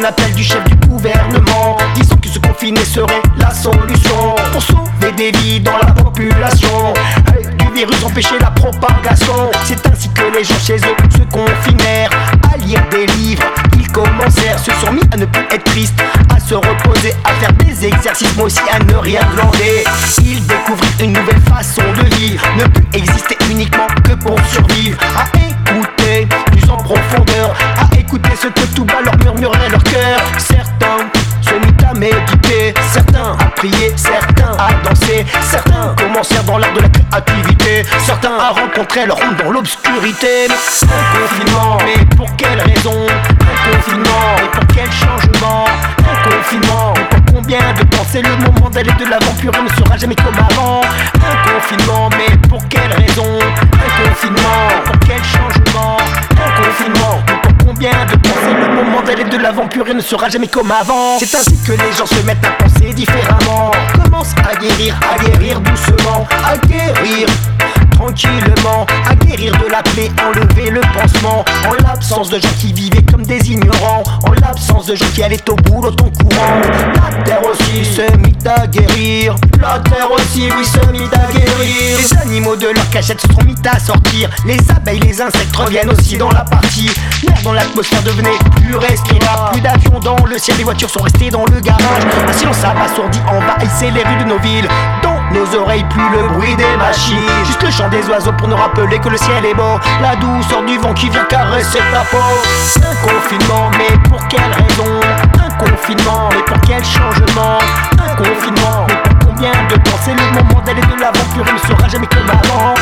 un appel du chef du gouvernement, disant que se confiner serait la solution pour sauver des vies dans la population, du virus empêcher la propagation. C'est ainsi que les gens chez eux se confinèrent à lire des livres. Ils commencèrent, se sont mis à ne plus être tristes, à se reposer, à faire des exercices, mais aussi à ne rien glander. Ils découvrent une nouvelle façon de vivre, ne plus exister uniquement que pour survivre, à écouter plus en profondeur, à écouter ce que tout bas leur murmurait leur cœur. Certains se mirent à méditer, certains à prier, certains à danser, certains commencèrent dans l'art de la créativité, certains à rencontrer leur ombre dans l'obscurité. Un confinement, mais pour quelle raison? Un confinement, mais pour quel changement? Un confinement, mais pour combien de temps? C'est le moment d'aller de l'avant, plus rien ne sera jamais comme avant. Un confinement, mais pour quelle raison? Un confinement, pour quel changement? Un confinement, mais pour combien de temps? C'est le moment d'aller de l'avant, plus rien ne sera jamais comme avant. C'est ainsi que les gens se mettent à penser différemment, commencent à guérir doucement, à guérir tranquillement, à guérir de la plaie, enlever le pansement. En l'absence de gens qui vivaient comme des ignorants, en l'absence de gens qui allaient au bout l'autre courant. La terre aussi se mit à guérir, la terre aussi oui se mit à guérir. Les animaux de leur cachette se sont mis à sortir, les abeilles, les insectes reviennent aussi dans la partie. L'air dans l'atmosphère devenait plus respirable, plus d'avions dans le ciel, les voitures sont restées dans le garage. Un silence abasourdi envahissait les rues de nos villes, dans nos oreilles plus le bruit des machines, juste le chant des oiseaux pour nous rappeler que le ciel est beau, la douceur du vent qui vient caresser ta peau. Un confinement, mais pour quelle raison? Un confinement, mais pour quel changement? Un confinement, mais pour combien de temps? C'est le moment d'aller de l'avant, plus rien ne sera jamais comme avant.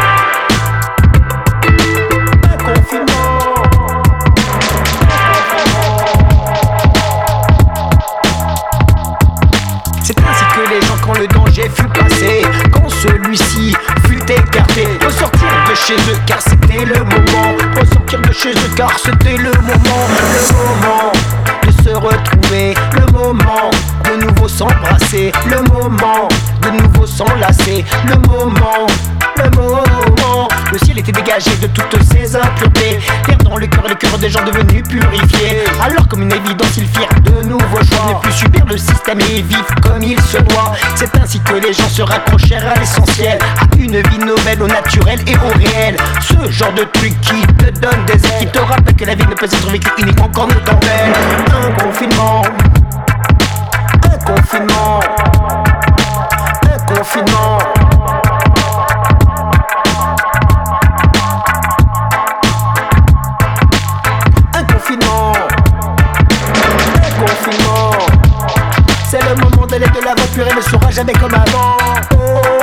Un confinement. C'est ainsi que les gens, quand le danger fut passé, quand celui-ci fut écarté, ressortir de chez eux car c'était le moment, ressortir de chez eux car c'était le moment de se retrouver, le moment de nouveau s'embrasser, le moment de nouveau s'enlacer, le moment. Le ciel était dégagé de toutes ces impuretés, l'air dans le cœur et le cœur des gens devenus purifiés. Alors comme une évidence ils firent de nouveaux choix, ne plus subir le système et vivre comme il se doit. C'est ainsi que les gens se raccrochèrent à l'essentiel, à une vie nouvelle, au naturel et au réel. Ce genre de truc qui te donne des ailes, qui te rappelle que la vie ne peut être vécue uniquement qu'en temps belle. Un confinement, un confinement, un confinement. Confinement, c'est le moment d'aller de l'avant, plus rien ne sera jamais comme avant. Oh.